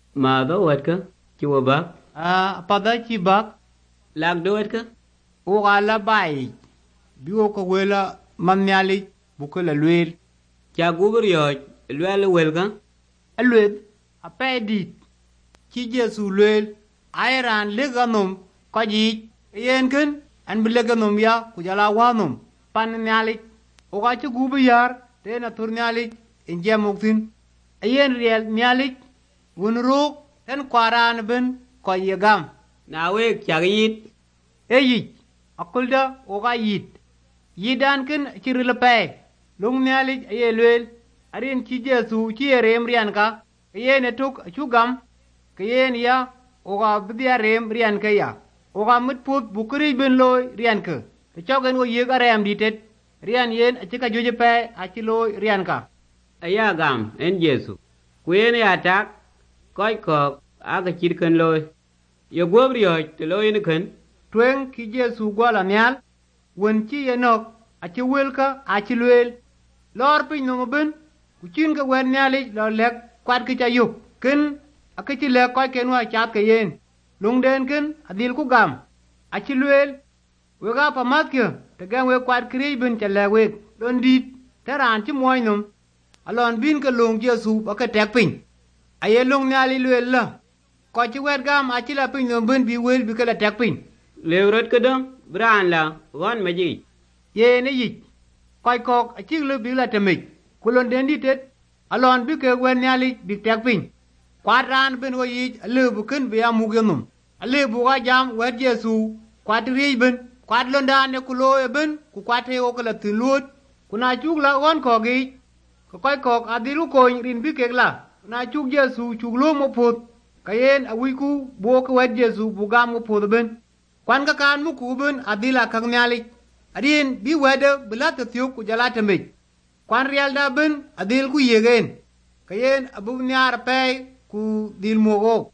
Ma do wet ka? Chua bak? Pada chi bak. Lag do wet ka? O gala bai. Bi o ko wela man nyali bukala lwel. Cha gubur yoj, lwel wel ka? Alwed a pe dit. Chi Jesu lwel. Airan leganum ko ji. Yen ken an bileganum ya kujala wanum. Pan nyali. O ga chi gubu yar. Tena tur nyali. Inje muktin. Yen riel nyali. Wunruk. Ten kwaran ben ko yegam. Na wek chak yit. Eyi. Akulda o ga yit. Yidan ken chirilepe. Lung nyali aye lwel. Arin chi Jesu chi rem rian ka. Yen etuk chugam. Kayen ya. Oga bidia rem rian ka ya. Oga mitput bukuri ben loy rian ka. Kechogen wo yega rem ditet. Rian yen achika juje pe achiloy rian ka. Aya gam, en Jesu. Kuyen ya tak, koi kok, aga chirkan loy. Yo gubur yoj, te loy ni ken. Tuen ki Jesu gwala nyal. Wen chi yenok achi wilka achilwel. Lor pin no ben. Kuchin ka wen nyali lo lek kwat ki chayuk. Ken akachi lek koi kenwa chat ka yen. Lung den ken adil ku gam. Achilwel. Wega pa matkyo. Tegan we kwat kiri ben chalek wek. Lon dit. Teran chi moy num. Alon bin ka lung Jesu baka tek pin. Aye lung nyali lwel la. Ko chi wet gam achila pin no ben bi wel bi ka la tek pin. Lew ka dong, bran la, wan ma ji. Ye ne yik. Koi kok achik lu bi la temik. Kulon den ditet. Alon bi ka wen nyali bi tek pin. Kwat ran ben wo yik alu bu ken bi amugenum. Alu bu ga jam wet Jesu. Kwat ri ben. Kwat londan ne kulo e ben. Ku kwat he o kala tilut. Kuna chuk la wan kogi. Ko koi kok adilu koin rin bi kek la. Kuna chuk Jesu chuk lu mo put. Kayen awiku bo ka wet Jesu bu gam mo put ben. Kwan ka kan mu ku ben adila kang nyali. Adin bi wede bila te thiuk ku jala temik. Kwan riel da ben adil ku yegen. Kayen abu nyar pe ku dil mogo.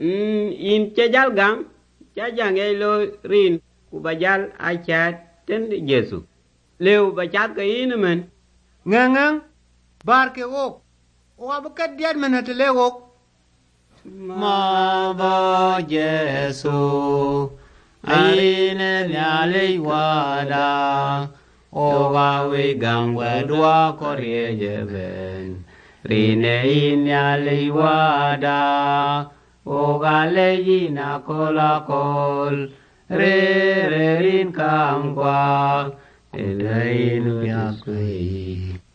In cha jal gam, cha jang e loy rin, ku ba jal a chat ten Jesu. Lew ba chat ka yin men. Ngang bar ke ok. O abu kat diad men hatele ok. Ma ba Jesu. Arine nyali wada. Oga we gang wedwa korye jeben. Rine inyali wada. Oga leji na kola kol. Re rin kangwa. Elainu yakwe.